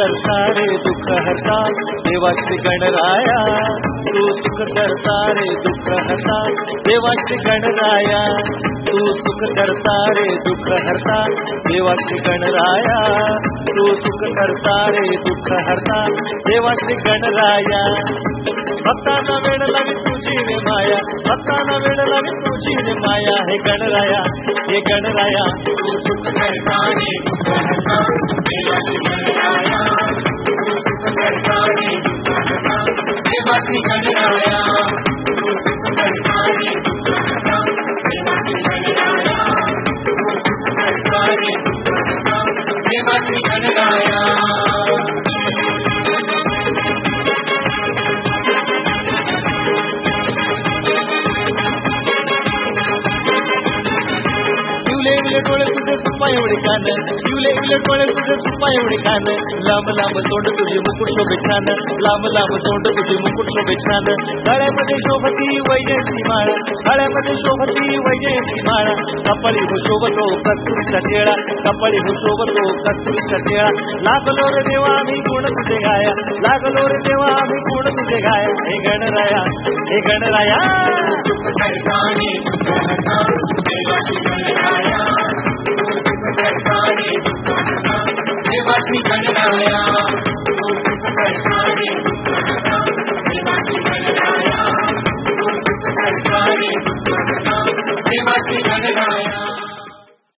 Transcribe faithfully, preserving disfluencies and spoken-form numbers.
करता रे दुःख हरता देवा श्री गणराया, तू सुख करता रे दुःख हरता देवा श्री गणराया, तू सुख करता रे दुःख हरता देवा श्री गणराया, तू सुख करता रे दुःख हरता देवा श्री गणराया. भक्तांना वेळ लावी तुझी रे माया, भक्तांना वेळ लावी तुझी रे माया. हे गणराया, हे गणराया, तू सुख करता रे दुःख हरता देवा श्री गणराया, तू सुख करता रे दुःख हरता देवा श्री गणराया, तू सुख करता रे दुःख हरता देवा श्री गणराया, तू सुख करता रे दुःख हरता देवा श्री गणराया. डोळे तुझे सुप्पा एवढे कान, युले युले डोळे तुझे सुप्पा एवढे कान, लांब लांब तोंड तुझे मुकुट शोभे छान, लांब लांब तोंड तुझे मुकुट शोभे छान. गळ्यामध्ये शोभती वैजयंती माळ, गळ्यामध्ये शोभती वैजयंती माळ. कपाळी हो शोभतो कस्तुरीचा टिळा, कपाळी हो शोभतो कस्तुरीचा टिळा. लागलो रे देवा आम्ही गुण तुझे गाया, लागलो रे देवा आम्ही गुण तुझे गाया. हे गणराया, हे गणराया, सुख करता रे दुःख हरता देवा श्री गणराया, देवा श्री गणराया, तू सुख करता